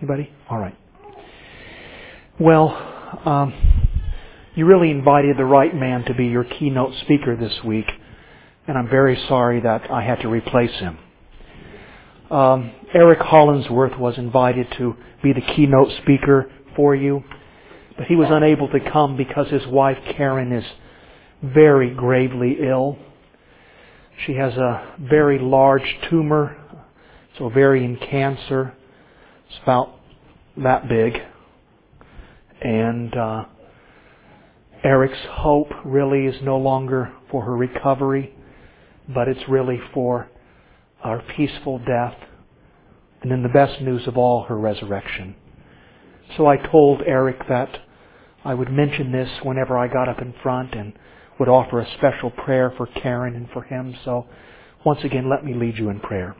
Anybody? All right. Well, you really invited the right man to be your keynote speaker this week, and I'm very sorry that I had to replace him. Eric Hollinsworth was invited to be the keynote speaker for you, but he was unable to come because his wife Karen is very gravely ill. She has a very large tumor, it's ovarian cancer. It's about that big. And Eric's hope really is no longer for her recovery, but it's really for our peaceful death, and then the best news of all, her resurrection. So I told Eric that I would mention this whenever I got up in front and would offer a special prayer for Karen and for him. So once again, let me lead you in prayer.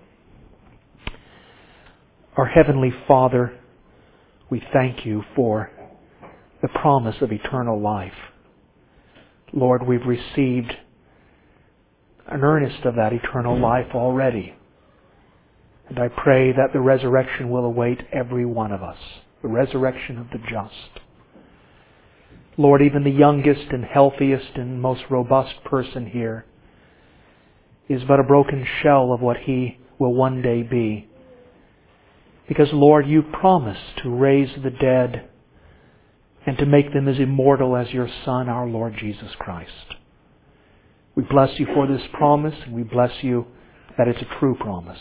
Our Heavenly Father, we thank you for the promise of eternal life. Lord, we've received an earnest of that eternal life already. And I pray that the resurrection will await every one of us, the resurrection of the just. Lord, even the youngest and healthiest and most robust person here is but a broken shell of what he will one day be. Because, Lord, you promised to raise the dead and to make them as immortal as your Son, our Lord Jesus Christ. We bless you for this promise, and we bless you that it's a true promise.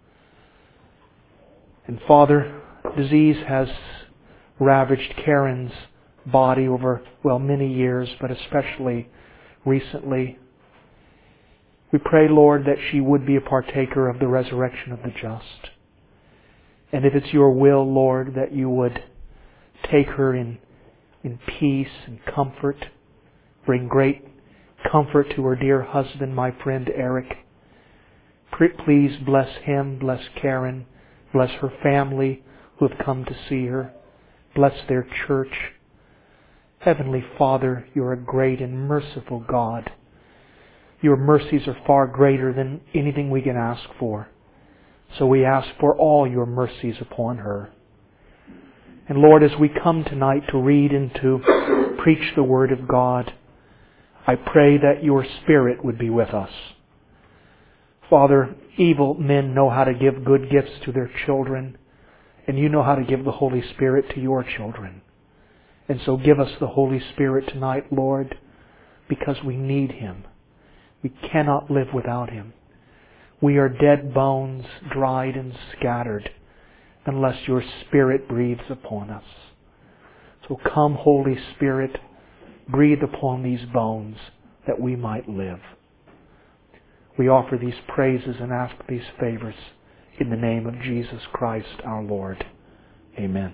And Father, disease has ravaged Karen's body over, many years, but especially recently. We pray, Lord, that she would be a partaker of the resurrection of the just. And if it's your will, Lord, that you would take her in peace and comfort, bring great comfort to her dear husband, my friend Eric. Please bless him, bless Karen, bless her family who have come to see her. Bless their church. Heavenly Father, you're a great and merciful God. Your mercies are far greater than anything we can ask for. So we ask for all your mercies upon her. And Lord, as we come tonight to read and to preach the Word of God, I pray that your Spirit would be with us. Father, evil men know how to give good gifts to their children, and you know how to give the Holy Spirit to your children. And so give us the Holy Spirit tonight, Lord, because we need Him. We cannot live without Him. We are dead bones, dried and scattered, unless your Spirit breathes upon us. So come, Holy Spirit, breathe upon these bones that we might live. We offer these praises and ask these favors in the name of Jesus Christ our Lord. Amen.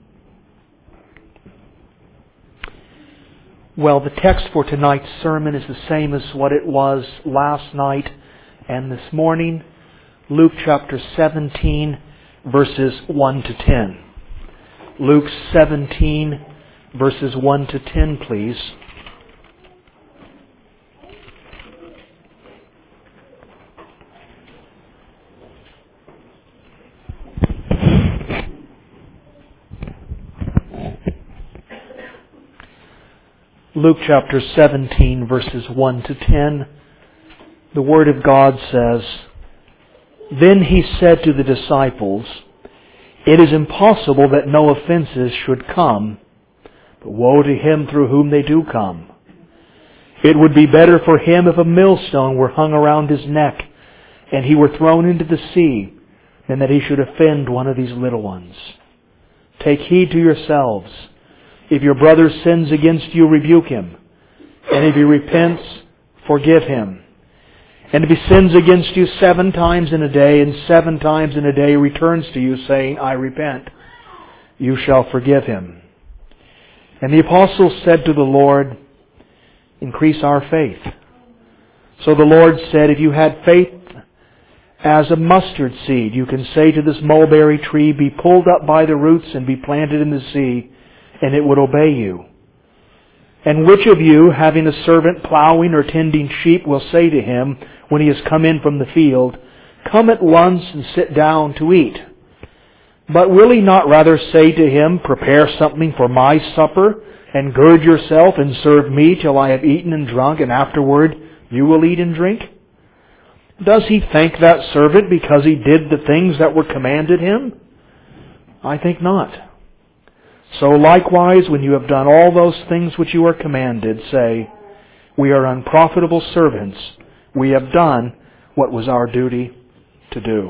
Well, the text for tonight's sermon is the same as what it was last night and this morning. Luke chapter 17, verses 1 to 10. Luke 17, verses 1 to 10, please. Luke chapter 17, verses 1 to 10. The Word of God says, "Then he said to the disciples, 'It is impossible that no offenses should come, but woe to him through whom they do come. It would be better for him if a millstone were hung around his neck, and he were thrown into the sea, than that he should offend one of these little ones. Take heed to yourselves. If your brother sins against you, rebuke him. And if he repents, forgive him. And if he sins against you 7 times in a day, and 7 times in a day returns to you, saying, I repent, you shall forgive him.' And the apostles said to the Lord, 'Increase our faith.' So the Lord said, 'If you had faith as a mustard seed, you can say to this mulberry tree, be pulled up by the roots and be planted in the sea, and it would obey you. And which of you, having a servant plowing or tending sheep, will say to him, when he has come in from the field, Come at once and sit down to eat? But will he not rather say to him, prepare something for my supper, and gird yourself and serve me till I have eaten and drunk, and afterward you will eat and drink? Does he thank that servant because he did the things that were commanded him? I think not. So likewise, when you have done all those things which you are commanded, say, we are unprofitable servants. We have done what was our duty to do.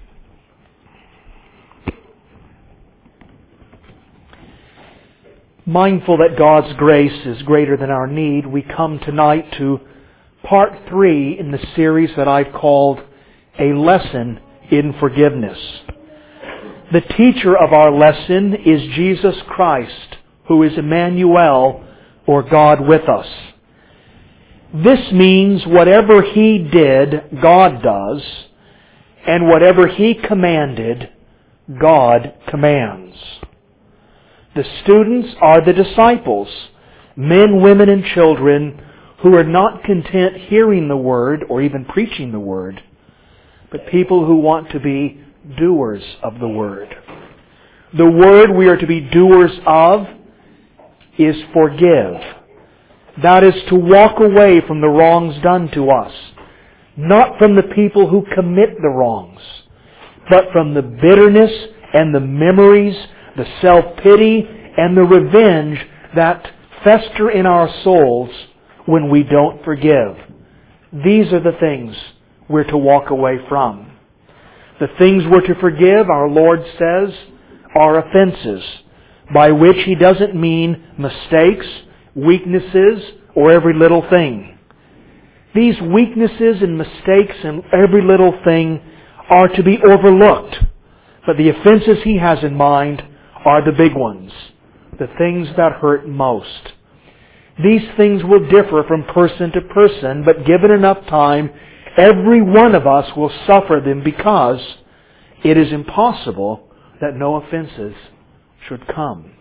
Mindful that God's grace is greater than our need, we come tonight to part 3 in the series that I've called A Lesson in Forgiveness. The teacher of our lesson is Jesus Christ, who is Emmanuel, or God with us. This means whatever He did, God does, and whatever He commanded, God commands. The students are the disciples, men, women, and children who are not content hearing the Word or even preaching the Word, but people who want to be doers of the Word. The Word we are to be doers of is forgive. That is to walk away from the wrongs done to us, not from the people who commit the wrongs, but from the bitterness and the memories, the self-pity and the revenge that fester in our souls when we don't forgive. These are the things we're to walk away from. The things we're to forgive, our Lord says, are offenses, by which He doesn't mean mistakes, weaknesses, or every little thing. These weaknesses and mistakes and every little thing are to be overlooked, but the offenses He has in mind are the big ones, the things that hurt most. These things will differ from person to person, but given enough time, every one of us will suffer them because it is impossible that no offenses should come.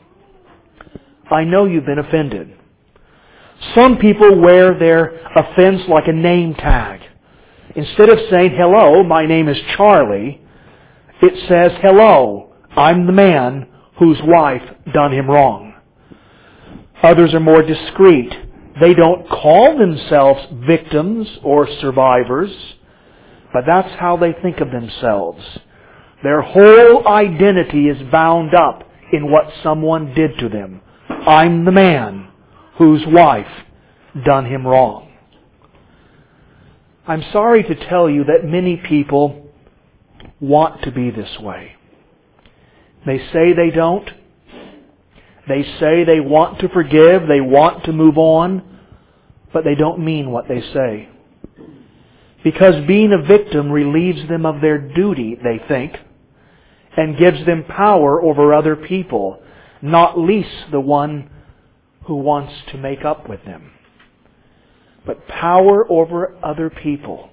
I know you've been offended. Some people wear their offense like a name tag. Instead of saying, hello, my name is Charlie, it says, hello, I'm the man whose wife done him wrong. Others are more discreet. They don't call themselves victims or survivors, but that's how they think of themselves. Their whole identity is bound up in what someone did to them. I'm the man whose wife done him wrong. I'm sorry to tell you that many people want to be this way. They say they don't. They say they want to forgive, they want to move on, but they don't mean what they say. Because being a victim relieves them of their duty, they think, and gives them power over other people, not least the one who wants to make up with them. But power over other people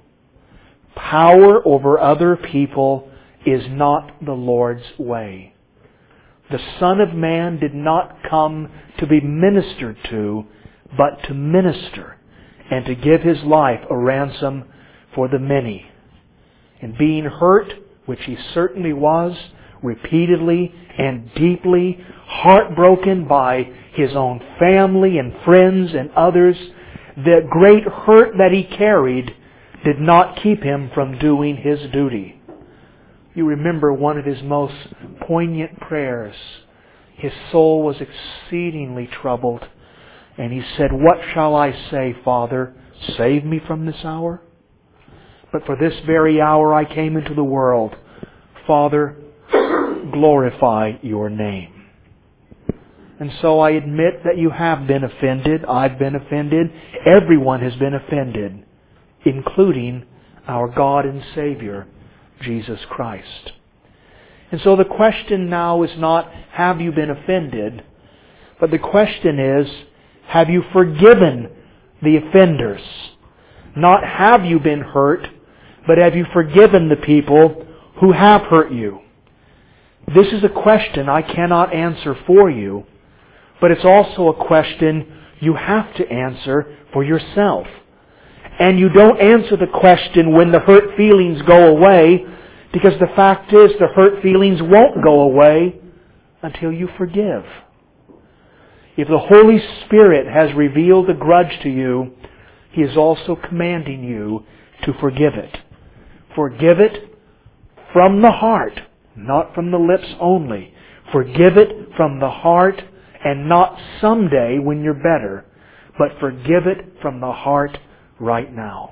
is not the Lord's way. The Son of Man did not come to be ministered to, but to minister and to give His life a ransom for the many. And being hurt, which He certainly was, repeatedly and deeply, heartbroken by His own family and friends and others, the great hurt that He carried did not keep Him from doing His duty. You remember one of His most poignant prayers. His soul was exceedingly troubled. And He said, what shall I say, Father? Save me from this hour? But for this very hour I came into the world. Father, glorify Your name. And so I admit that you have been offended. I've been offended. Everyone has been offended, including our God and Savior, Jesus Christ. And so the question now is not, have you been offended? But the question is, have you forgiven the offenders? Not have you been hurt, but have you forgiven the people who have hurt you? This is a question I cannot answer for you, but it's also a question you have to answer for yourself. And you don't answer the question when the hurt feelings go away Because the fact is, the hurt feelings won't go away until you forgive. If the Holy Spirit has revealed a grudge to you, He is also commanding you to forgive it. Forgive it from the heart, not from the lips only. Forgive it from the heart, and not someday when you're better, but forgive it from the heart right now.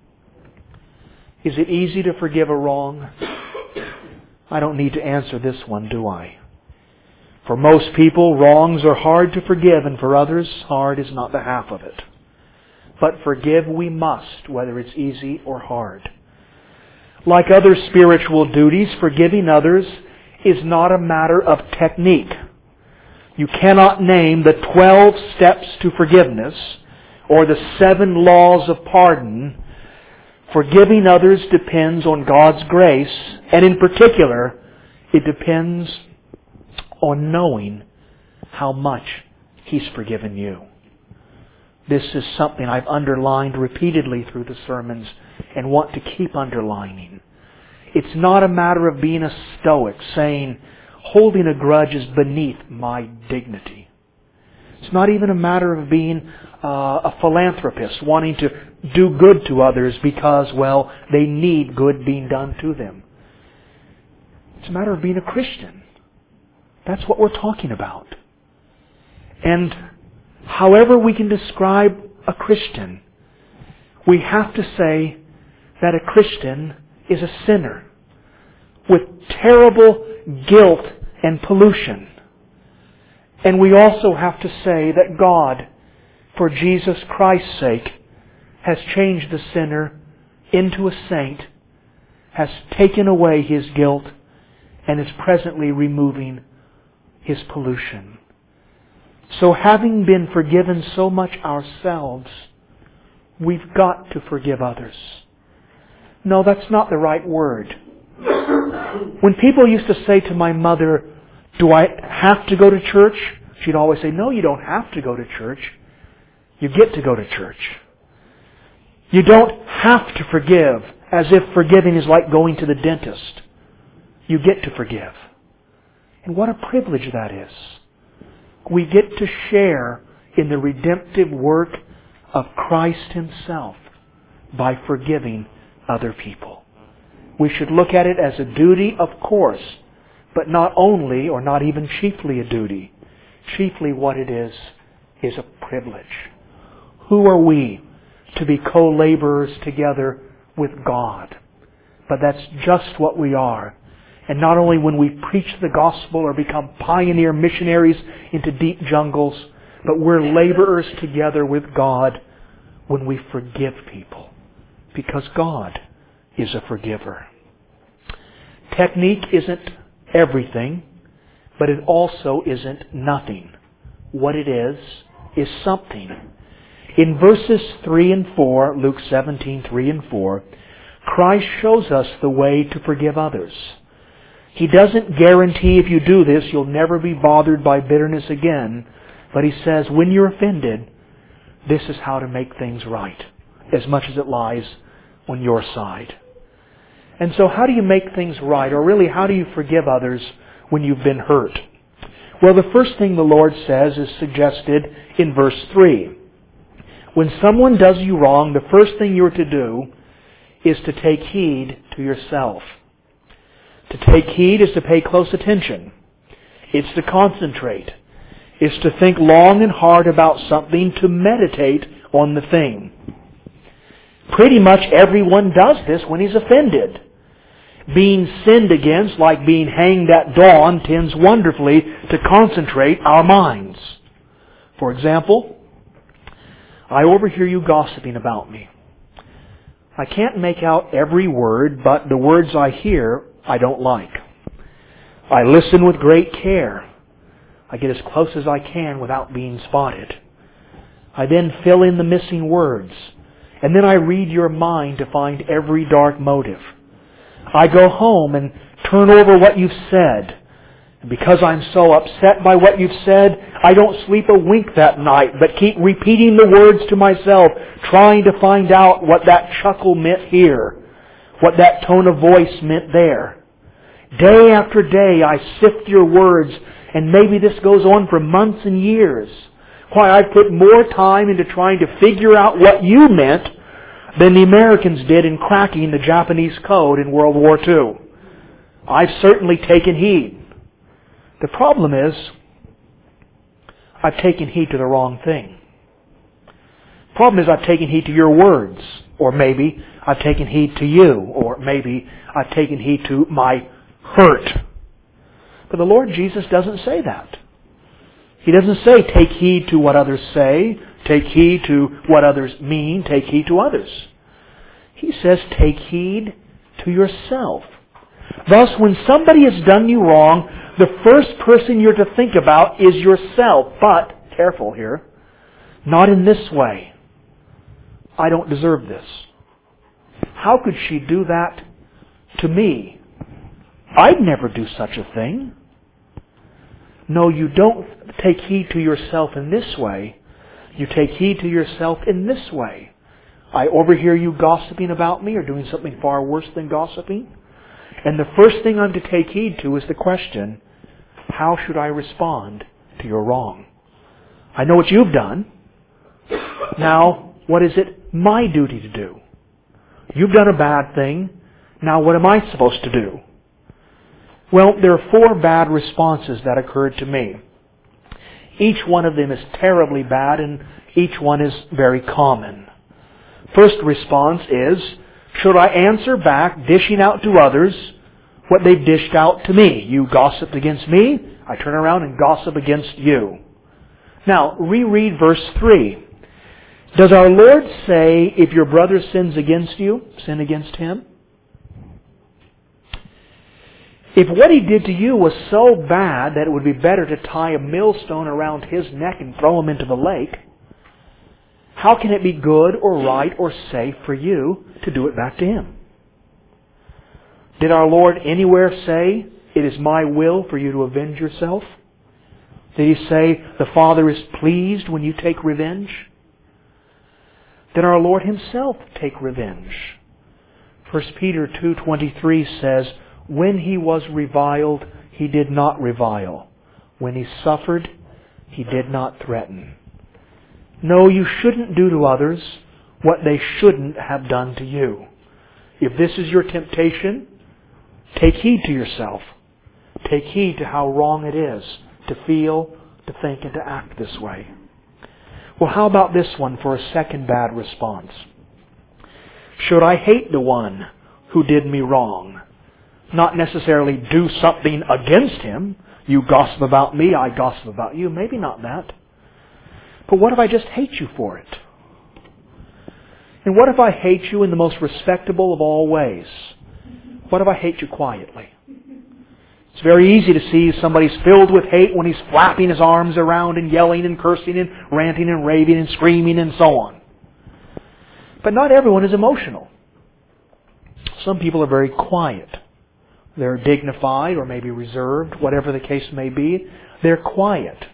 Is it easy to forgive a wrong? I don't need to answer this one, do I? For most people, wrongs are hard to forgive, and for others, hard is not the half of it. But forgive we must, whether it's easy or hard. Like other spiritual duties, forgiving others is not a matter of technique. You cannot name the 12 steps to forgiveness or the 7 laws of pardon. Forgiving others depends on God's grace, and in particular, it depends on knowing how much He's forgiven you. This is something I've underlined repeatedly through the sermons and want to keep underlining. It's not a matter of being a stoic, saying, holding a grudge is beneath my dignity. It's not even a matter of being a philanthropist, wanting to do good to others because, well, they need good being done to them. It's a matter of being a Christian. That's what we're talking about. And however we can describe a Christian, we have to say that a Christian is a sinner with terrible guilt and pollution. And we also have to say that God, for Jesus Christ's sake, has changed the sinner into a saint, has taken away his guilt, and is presently removing his pollution. So having been forgiven so much ourselves, we've got to forgive others. No, that's not the right word. When people used to say to my mother, do I have to go to church? She'd always say, no, you don't have to go to church. You get to go to church. You don't have to forgive, as if forgiving is like going to the dentist. You get to forgive. And what a privilege that is. We get to share in the redemptive work of Christ Himself by forgiving other people. We should look at it as a duty, of course, but not only or not even chiefly a duty. Chiefly what it is a privilege. Who are we to be co-laborers together with God? But that's just what we are. And not only when we preach the gospel or become pioneer missionaries into deep jungles, but we're laborers together with God when we forgive people. Because God is a forgiver. Technique isn't everything, but it also isn't nothing. What it is something. In verses 3 and 4, Luke 17, 3 and 4, Christ shows us the way to forgive others. He doesn't guarantee if you do this, you'll never be bothered by bitterness again. But He says, when you're offended, this is how to make things right, as much as it lies on your side. And so how do you make things right? Or really, how do you forgive others when you've been hurt? Well, the first thing the Lord says is suggested in verse 3. When someone does you wrong, the first thing you're to do is to take heed to yourself. To take heed is to pay close attention. It's to concentrate. It's to think long and hard about something, to meditate on the thing. Pretty much everyone does this when he's offended. Being sinned against, like being hanged at dawn, tends wonderfully to concentrate our minds. For example, I overhear you gossiping about me. I can't make out every word, but the words I hear I don't like. I listen with great care. I get as close as I can without being spotted. I then fill in the missing words. And then I read your mind to find every dark motive. I go home and turn over what you've said. And because I'm so upset by what you've said, I don't sleep a wink that night, but keep repeating the words to myself, trying to find out what that chuckle meant here. what that tone of voice meant there. Day after day I sift your words, and maybe this goes on for months and years. Why, I've put more time into trying to figure out what you meant than the Americans did in cracking the Japanese code in World War II. I've certainly taken heed. The problem is, I've taken heed to the wrong thing. The problem is I've taken heed to your words, or maybe I've taken heed to you, or maybe I've taken heed to my hurt. But the Lord Jesus doesn't say that. He doesn't say take heed to what others say, take heed to what others mean, take heed to others. He says take heed to yourself. Thus, when somebody has done you wrong, the first person you're to think about is yourself. But, careful here, not in this way. I don't deserve this. How could she do that to me? I'd never do such a thing. No, you don't take heed to yourself in this way. You take heed to yourself in this way. I overhear you gossiping about me or doing something far worse than gossiping. And the first thing I'm to take heed to is the question, how should I respond to your wrong? I know what you've done. Now, what is it my duty to do? You've done a bad thing. Now, what am I supposed to do? Well, there are 4 bad responses that occurred to me. Each one of them is terribly bad, and each one is very common. First response is, should I answer back, dishing out to others what they've dished out to me? You gossiped against me, I turn around and gossip against you. Now, reread verse 3. Does our Lord say, if your brother sins against you, sin against him? If what he did to you was so bad that it would be better to tie a millstone around his neck and throw him into the lake, how can it be good or right or safe for you to do it back to him? Did our Lord anywhere say, it is my will for you to avenge yourself? Did He say, the Father is pleased when you take revenge? Did our Lord Himself take revenge? 1 Peter 2:23 says, when He was reviled, He did not revile. When He suffered, He did not threaten. No, you shouldn't do to others what they shouldn't have done to you. If this is your temptation, take heed to yourself. Take heed to how wrong it is to feel, to think, and to act this way. Well, how about this one for a second bad response? Should I hate the one who did me wrong? Not necessarily do something against him. You gossip about me, I gossip about you. Maybe not that. But what if I just hate you for it? And what if I hate you in the most respectable of all ways? What if I hate you quietly? It's very easy to see somebody's filled with hate when he's flapping his arms around and yelling and cursing and ranting and raving and screaming and so on. But not everyone is emotional. Some people are very quiet. They're dignified or maybe reserved, whatever the case may be. They're quiet.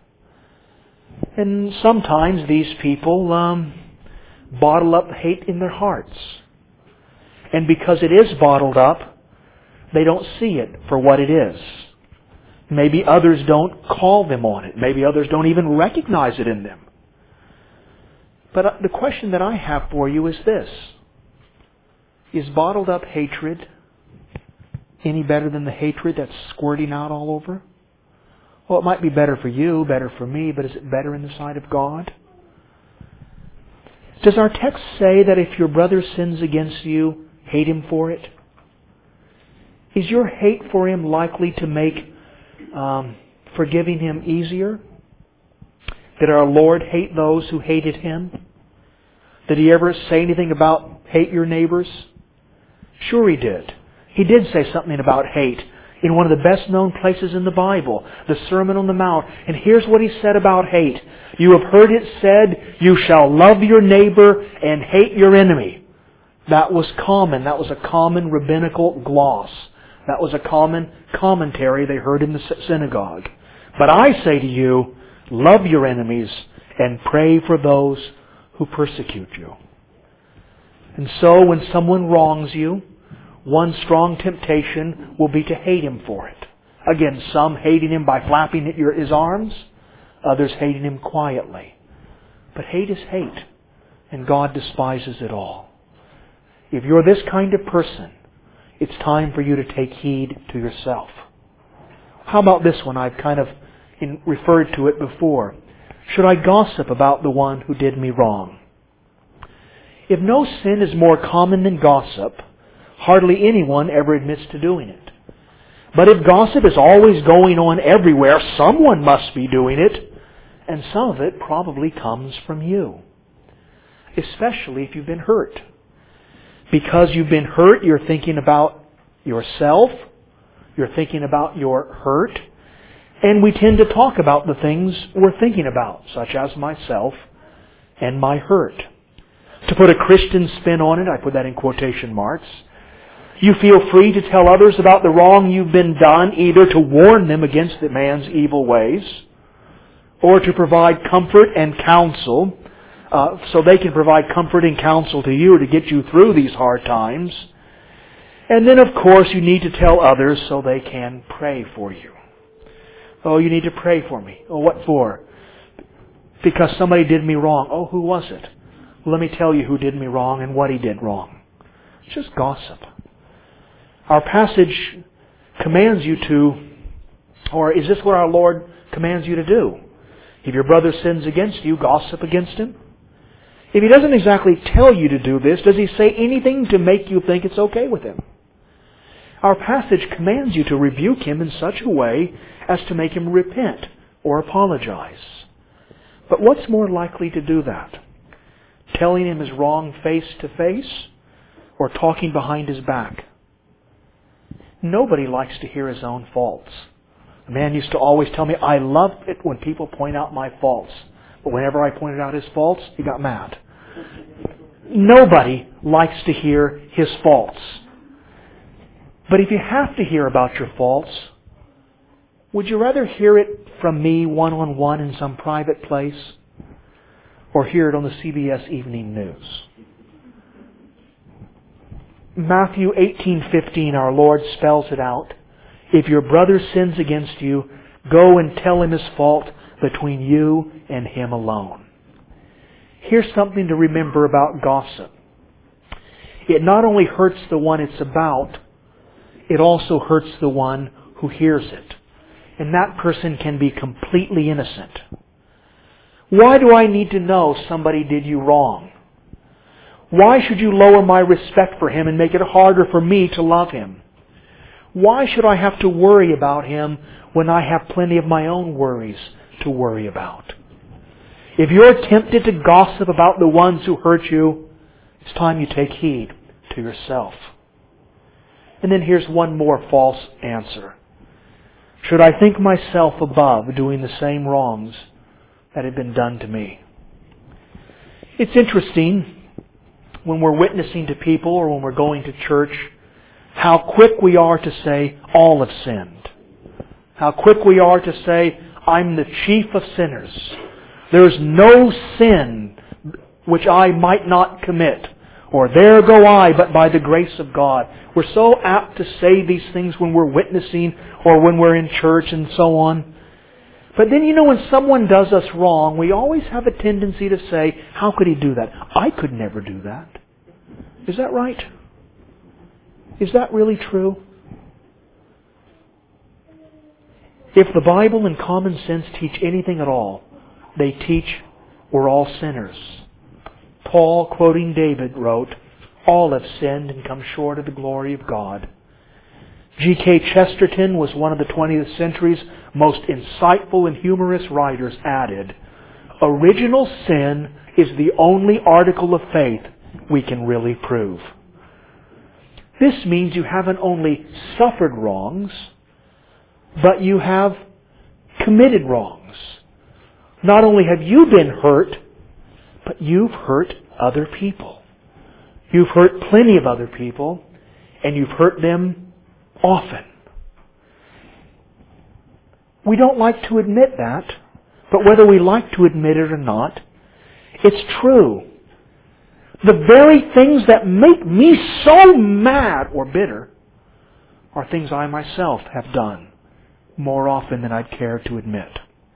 And sometimes these people bottle up hate in their hearts. And because it is bottled up, they don't see it for what it is. Maybe others don't call them on it. Maybe others don't even recognize it in them. But the question that I have for you is this. Is bottled up hatred any better than the hatred that's squirting out all over? Well, it might be better for you, better for me, but is it better in the sight of God? Does our text say that if your brother sins against you, hate him for it? Is your hate for him likely to make forgiving him easier? Did our Lord hate those who hated Him? Did He ever say anything about hate your neighbors? Sure He did. He did say something about hate in one of the best known places in the Bible, the Sermon on the Mount. And here's what He said about hate. You have heard it said, you shall love your neighbor and hate your enemy. That was common. That was a common rabbinical gloss. That was a common commentary they heard in the synagogue. But I say to you, love your enemies and pray for those who persecute you. And so when someone wrongs you, one strong temptation will be to hate Him for it. Again, some hating Him by flapping at His arms, others hating Him quietly. But hate is hate, and God despises it all. If you're this kind of person, it's time for you to take heed to yourself. How about this one? I've kind of referred to it before. Should I gossip about the one who did me wrong? If no sin is more common than gossip, hardly anyone ever admits to doing it. But if gossip is always going on everywhere, someone must be doing it, and some of it probably comes from you. Especially if you've been hurt. Because you've been hurt, you're thinking about yourself, you're thinking about your hurt, and we tend to talk about the things we're thinking about, such as myself and my hurt. To put a Christian spin on it, I put that in quotation marks, you feel free to tell others about the wrong you've been done, either to warn them against the man's evil ways, or to provide comfort and counsel, so they can provide comfort and counsel to you to get you through these hard times. And then, of course, you need to tell others so they can pray for you. Oh, you need to pray for me. Oh, what for? Because somebody did me wrong. Oh, who was it? Well, let me tell you who did me wrong and what he did wrong. It's just gossip. Our passage commands you to, or is this what our Lord commands you to do? If your brother sins against you, gossip against him. If He doesn't exactly tell you to do this, does He say anything to make you think it's okay with him? Our passage commands you to rebuke him in such a way as to make him repent or apologize. But what's more likely to do that? Telling him his wrong face to face, or talking behind his back? Nobody likes to hear his own faults. A man used to always tell me, I love it when people point out my faults. But whenever I pointed out his faults, he got mad. Nobody likes to hear his faults. But if you have to hear about your faults, would you rather hear it from me one-on-one in some private place, or hear it on the CBS Evening News? Matthew 18:15, our Lord spells it out. If your brother sins against you, go and tell him his fault between you and him alone. Here's something to remember about gossip. It not only hurts the one it's about, it also hurts the one who hears it. And that person can be completely innocent. Why do I need to know somebody did you wrong? Why should you lower my respect for him and make it harder for me to love him? Why should I have to worry about him when I have plenty of my own worries to worry about? If you're tempted to gossip about the ones who hurt you, it's time you take heed to yourself. And then here's one more false answer. Should I think myself above doing the same wrongs that had been done to me? It's interesting when we're witnessing to people or when we're going to church, how quick we are to say, all have sinned. How quick we are to say, I'm the chief of sinners. There's no sin which I might not commit. Or there go I, but by the grace of God. We're so apt to say these things when we're witnessing or when we're in church and so on. But then, when someone does us wrong, we always have a tendency to say, how could he do that? I could never do that. Is that right? Is that really true? If the Bible and common sense teach anything at all, they teach we're all sinners. Paul, quoting David, wrote, all have sinned and come short of the glory of God. G.K. Chesterton was one of the 20th century's most insightful and humorous writers, added, original sin is the only article of faith we can really prove. This means you haven't only suffered wrongs, but you have committed wrongs. Not only have you been hurt, but you've hurt other people. You've hurt plenty of other people, and you've hurt them often. We don't like to admit that, but whether we like to admit it or not, it's true. The very things that make me so mad or bitter are things I myself have done more often than I'd care to admit.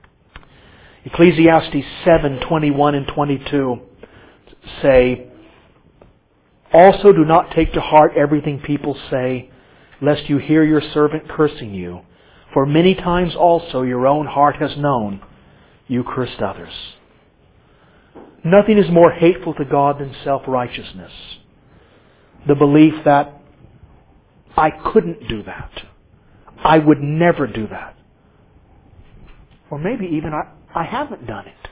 Ecclesiastes 7:21 and 22 say, "Also do not take to heart everything people say, lest you hear your servant cursing you. For many times also your own heart has known you cursed others." Nothing is more hateful to God than self-righteousness. The belief that I couldn't do that. I would never do that. Or maybe even I haven't done it.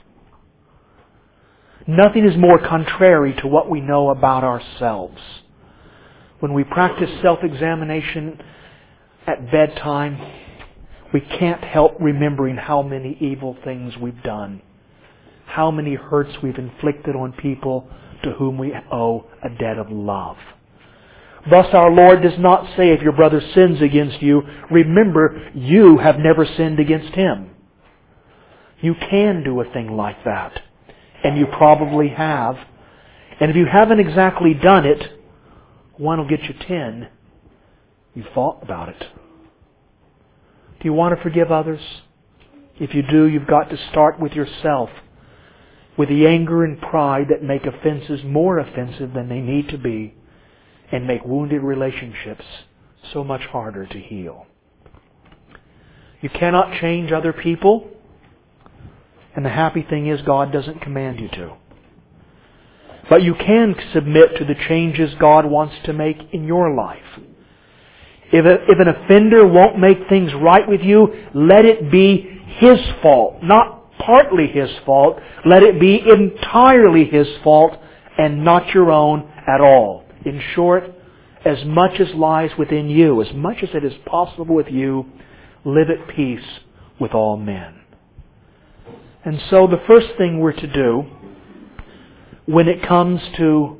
Nothing is more contrary to what we know about ourselves. When we practice self-examination at bedtime, we can't help remembering how many evil things we've done, how many hurts we've inflicted on people to whom we owe a debt of love. Thus our Lord does not say, if your brother sins against you, remember you have never sinned against him. You can do a thing like that. And you probably have. And if you haven't exactly done it, 1 will get you 10. You thought about it. Do you want to forgive others? If you do, you've got to start with yourself, with the anger and pride that make offenses more offensive than they need to be, and make wounded relationships so much harder to heal. You cannot change other people, and the happy thing is God doesn't command you to. But you can submit to the changes God wants to make in your life. If an offender won't make things right with you, let it be his fault, not partly his fault. Let it be entirely his fault and not your own at all. In short, as much as lies within you, as much as it is possible with you, live at peace with all men. And so the first thing we're to do when it comes to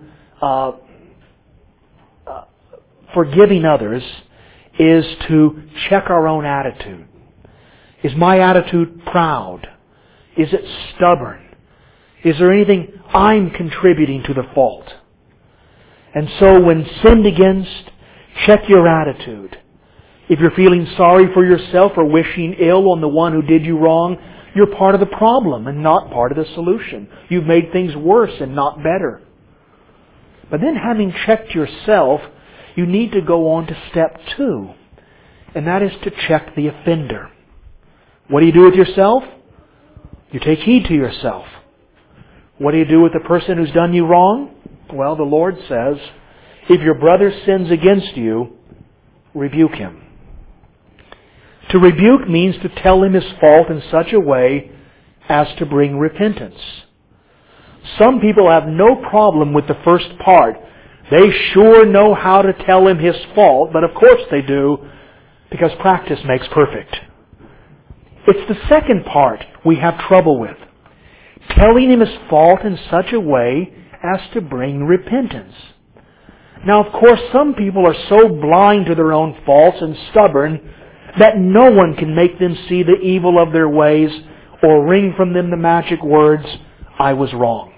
forgiving others is to check our own attitude. Is my attitude proud? Is it stubborn? Is there anything I'm contributing to the fault? And so when sinned against, check your attitude. If you're feeling sorry for yourself or wishing ill on the one who did you wrong, you're part of the problem and not part of the solution. You've made things worse and not better. But then having checked yourself, you need to go on to step 2. And that is to check the offender. What do you do with yourself? You take heed to yourself. What do you do with the person who's done you wrong? Well, the Lord says, if your brother sins against you, rebuke him. To rebuke means to tell him his fault in such a way as to bring repentance. Some people have no problem with the first part. They sure know how to tell him his fault, but of course they do, because practice makes perfect. It's the second part we have trouble with. Telling him his fault in such a way as to bring repentance. Now, of course, some people are so blind to their own faults and stubborn that no one can make them see the evil of their ways or wring from them the magic words, I was wrong.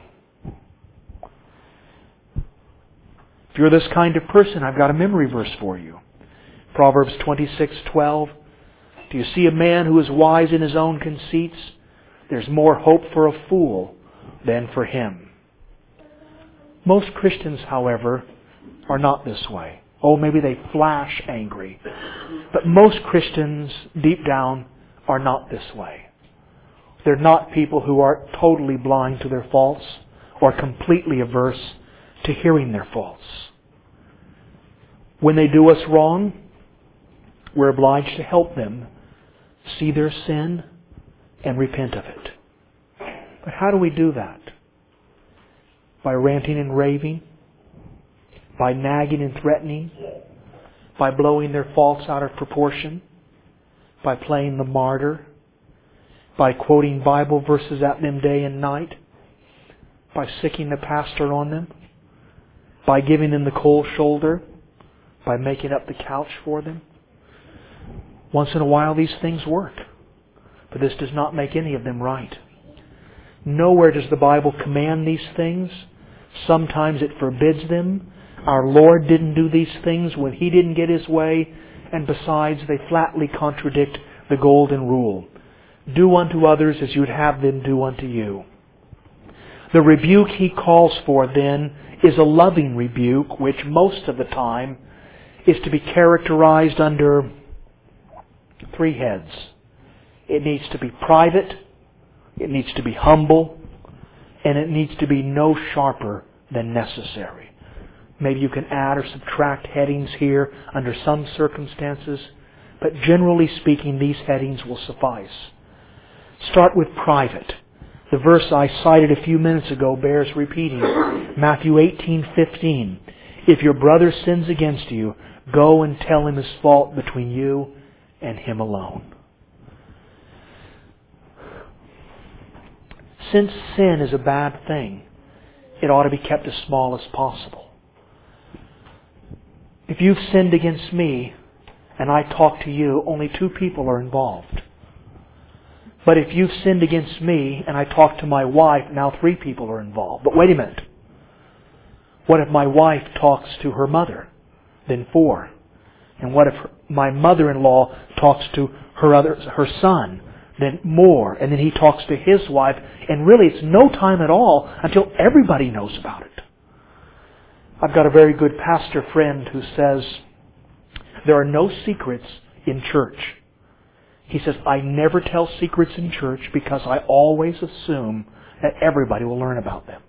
If you're this kind of person, I've got a memory verse for you. Proverbs 26:12. Do you see a man who is wise in his own conceits? There's more hope for a fool than for him. Most Christians, however, are not this way. Oh, maybe they flash angry. But most Christians, deep down, are not this way. They're not people who are totally blind to their faults or completely averse to hearing their faults. When they do us wrong, we're obliged to help them see their sin and repent of it. But how do we do that? By ranting and raving? By nagging and threatening? By blowing their faults out of proportion? By playing the martyr? By quoting Bible verses at them day and night? By sicking the pastor on them? By giving them the cold shoulder? By making up the couch for them? Once in a while these things work. But this does not make any of them right. Nowhere does the Bible command these things. Sometimes it forbids them. Our Lord didn't do these things when He didn't get His way. And besides, they flatly contradict the golden rule. Do unto others as you would have them do unto you. The rebuke He calls for then is a loving rebuke, which most of the time is to be characterized under three heads. It needs to be private, it needs to be humble, and it needs to be no sharper than necessary. Maybe you can add or subtract headings here under some circumstances, but generally speaking, these headings will suffice. Start with private. The verse I cited a few minutes ago bears repeating. Matthew 18:15. If your brother sins against you, go and tell him his fault between you and him alone. Since sin is a bad thing, it ought to be kept as small as possible. If you've sinned against me and I talk to you, only 2 people are involved. But if you've sinned against me and I talk to my wife, now 3 people are involved. But wait a minute. What if my wife talks to her mother? Then 4. And what if my mother-in-law talks to her son? Then more. And then he talks to his wife. And really it's no time at all until everybody knows about it. I've got a very good pastor friend who says, there are no secrets in church. He says, I never tell secrets in church because I always assume that everybody will learn about them.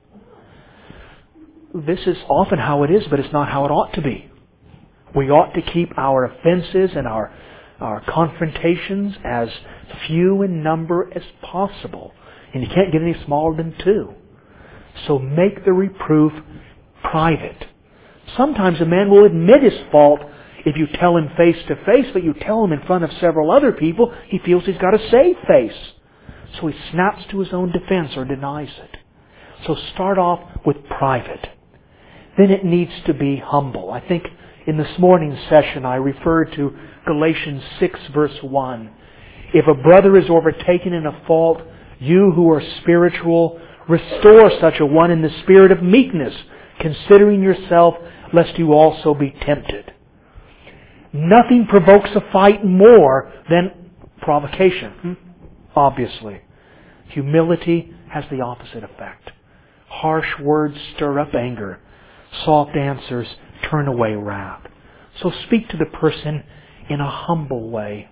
This is often how it is, but it's not how it ought to be. We ought to keep our offenses and our confrontations as few in number as possible. And you can't get any smaller than 2. So make the reproof private. Sometimes a man will admit his fault if you tell him face to face, but you tell him in front of several other people, he feels he's got to save face. So he snaps to his own defense or denies it. So start off with private. Then it needs to be humble. I think in this morning's session I referred to Galatians 6 verse 1. If a brother is overtaken in a fault, you who are spiritual, restore such a one in the spirit of meekness, considering yourself, lest you also be tempted. Nothing provokes a fight more than provocation. Obviously. Humility has the opposite effect. Harsh words stir up anger. Soft answers turn away wrath. So speak to the person in a humble way.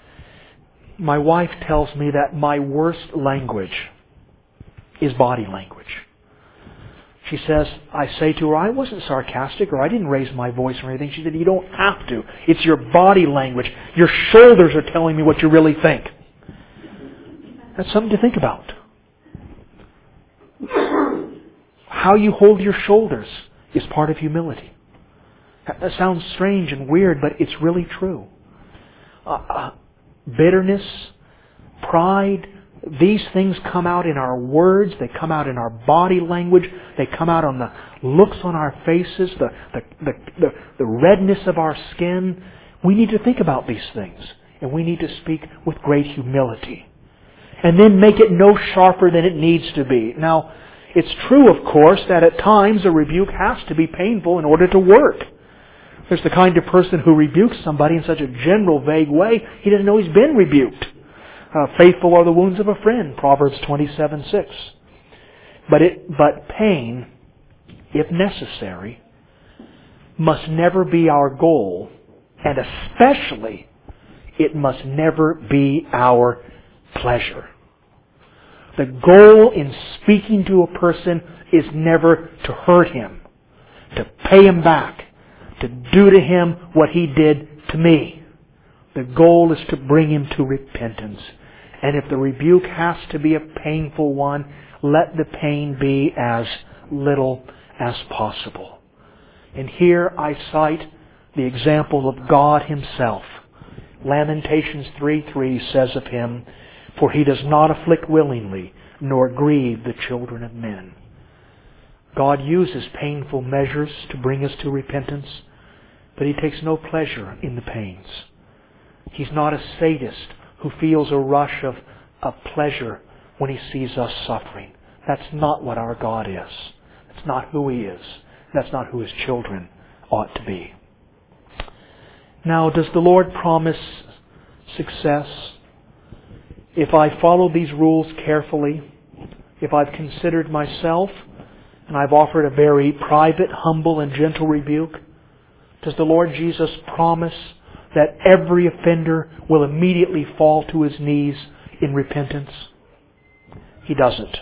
My wife tells me that my worst language is body language. She says, I say to her, I wasn't sarcastic or I didn't raise my voice or anything. She said, you don't have to. It's your body language. Your shoulders are telling me what you really think. That's something to think about. How you hold your shoulders is part of humility. That sounds strange and weird, but it's really true. Bitterness, pride, these things come out in our words, they come out in our body language, they come out on the looks on our faces, the redness of our skin. We need to think about these things, and we need to speak with great humility. And then make it no sharper than it needs to be. Now, it's true, of course, that at times a rebuke has to be painful in order to work. There's the kind of person who rebukes somebody in such a general, vague way, he doesn't know he's been rebuked. Faithful are the wounds of a friend, Proverbs 27:6. But pain, if necessary, must never be our goal, and especially it must never be our pleasure. The goal in speaking to a person is never to hurt him, to pay him back, to do to him what he did to me. The goal is to bring him to repentance. And if the rebuke has to be a painful one, let the pain be as little as possible. And here I cite the example of God Himself. Lamentations 3:3 says of Him, for He does not afflict willingly, nor grieve the children of men. God uses painful measures to bring us to repentance, but He takes no pleasure in the pains. He's not a sadist who feels a rush of pleasure when He sees us suffering. That's not what our God is. It's not who He is. That's not who His children ought to be. Now, does the Lord promise success? If I follow these rules carefully, if I've considered myself, and I've offered a very private, humble, and gentle rebuke, does the Lord Jesus promise that every offender will immediately fall to his knees in repentance? He doesn't.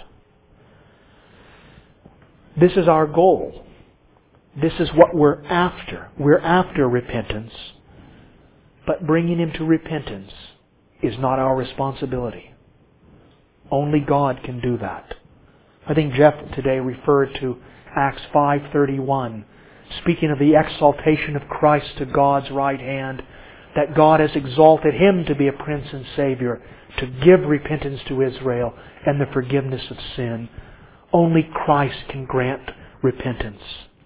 This is our goal. This is what we're after. We're after repentance. But bringing him to repentance is not our responsibility. Only God can do that. I think Jeff today referred to Acts 5:31, speaking of the exaltation of Christ to God's right hand, that God has exalted Him to be a Prince and Savior, to give repentance to Israel and the forgiveness of sin. Only Christ can grant repentance.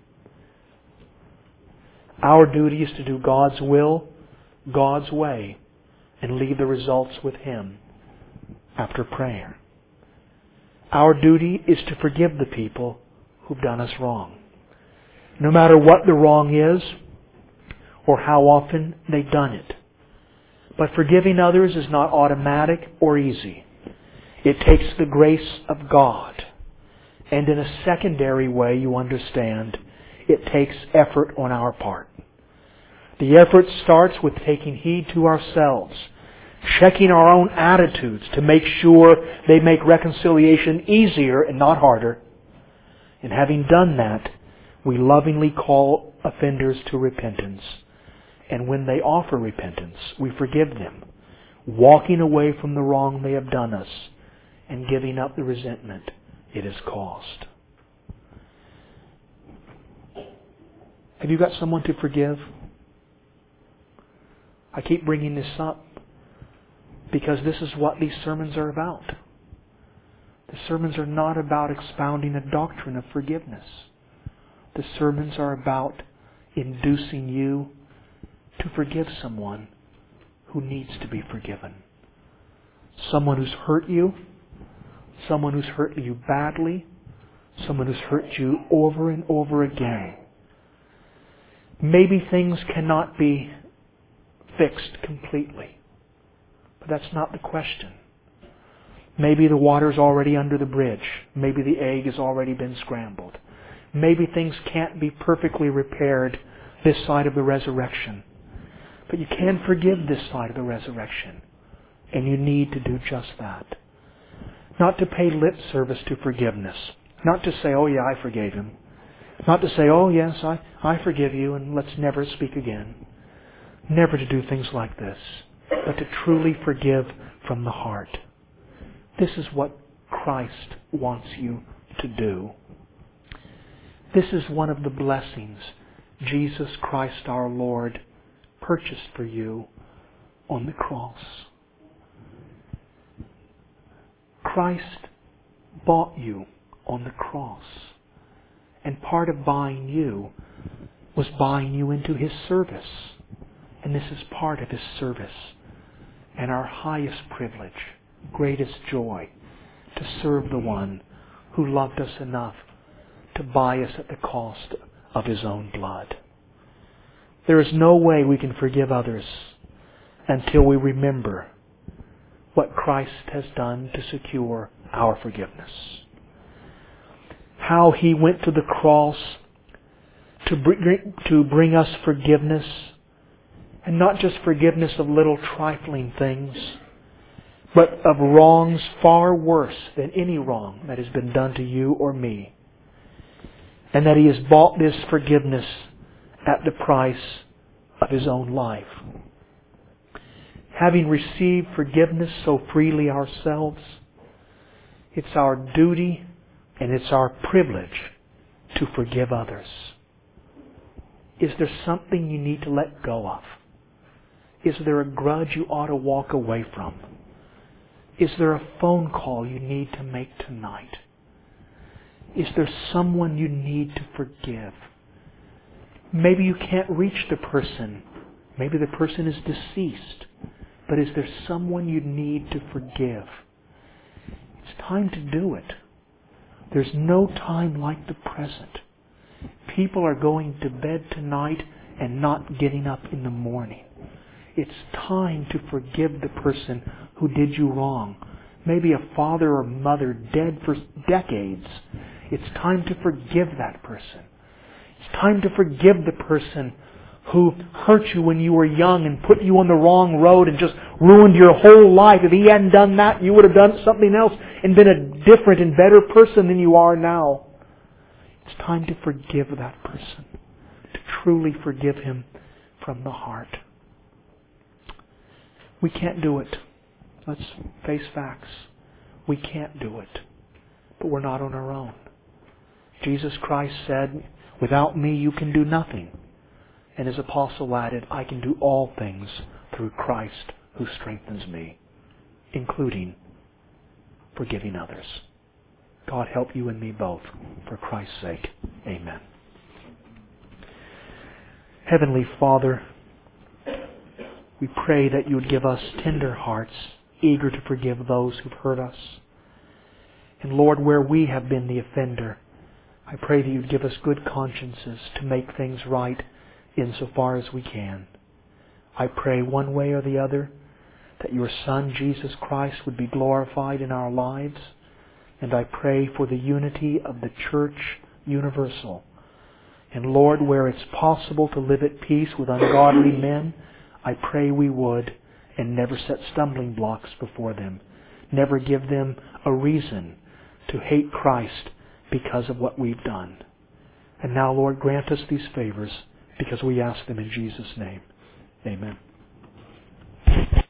Our duty is to do God's will, God's way, and leave the results with Him after prayer. Our duty is to forgive the people who've done us wrong, no matter what the wrong is or how often they've done it. But forgiving others is not automatic or easy. It takes the grace of God. And in a secondary way, you understand, it takes effort on our part. The effort starts with taking heed to ourselves, checking our own attitudes to make sure they make reconciliation easier and not harder. And having done that, we lovingly call offenders to repentance. And when they offer repentance, we forgive them, walking away from the wrong they have done us and giving up the resentment it has caused. Have you got someone to forgive? I keep bringing this up because this is what these sermons are about. The sermons are not about expounding a doctrine of forgiveness. The sermons are about inducing you to forgive someone who needs to be forgiven. Someone who's hurt you, someone who's hurt you badly, someone who's hurt you over and over again. Maybe things cannot be fixed completely, but that's not the question. Maybe the water's already under the bridge. Maybe the egg has already been scrambled. Maybe things can't be perfectly repaired this side of the resurrection. But you can forgive this side of the resurrection. And you need to do just that. Not to pay lip service to forgiveness. Not to say, oh yeah, I forgave him. Not to say, oh yes, I forgive you and let's never speak again. Never to do things like this. But to truly forgive from the heart. This is what Christ wants you to do. This is one of the blessings Jesus Christ our Lord purchased for you on the cross. Christ bought you on the cross. And part of buying you was buying you into His service. And this is part of His service. And our highest privilege, greatest joy, to serve the one who loved us enough to buy us at the cost of His own blood. There is no way we can forgive others until we remember what Christ has done to secure our forgiveness. How He went to the cross to bring us forgiveness, and not just forgiveness of little trifling things, but of wrongs far worse than any wrong that has been done to you or me. And that He has bought this forgiveness at the price of His own life. Having received forgiveness so freely ourselves, it's our duty and it's our privilege to forgive others. Is there something you need to let go of? Is there a grudge you ought to walk away from? Is there a phone call you need to make tonight? Is there someone you need to forgive? Maybe you can't reach the person. Maybe the person is deceased. But is there someone you need to forgive? It's time to do it. There's no time like the present. People are going to bed tonight and not getting up in the morning. It's time to forgive the person who did you wrong. Maybe a father or mother dead for decades. It's time to forgive that person. It's time to forgive the person who hurt you when you were young and put you on the wrong road and just ruined your whole life. If he hadn't done that, you would have done something else and been a different and better person than you are now. It's time to forgive that person. To truly forgive him from the heart. We can't do it. Let's face facts. We can't do it. But we're not on our own. Jesus Christ said, "Without me you can do nothing." And his apostle added, "I can do all things through Christ who strengthens me," including forgiving others. God help you and me both, for Christ's sake. Amen. Heavenly Father, we pray that you would give us tender hearts, eager to forgive those who've hurt us. And Lord, where we have been the offender, I pray that you'd give us good consciences to make things right insofar as we can. I pray one way or the other that your Son, Jesus Christ, would be glorified in our lives. And I pray for the unity of the Church universal. And Lord, where it's possible to live at peace with ungodly men, I pray we would, and never set stumbling blocks before them. Never give them a reason to hate Christ because of what we've done. And now, Lord, grant us these favors, because we ask them in Jesus' name. Amen.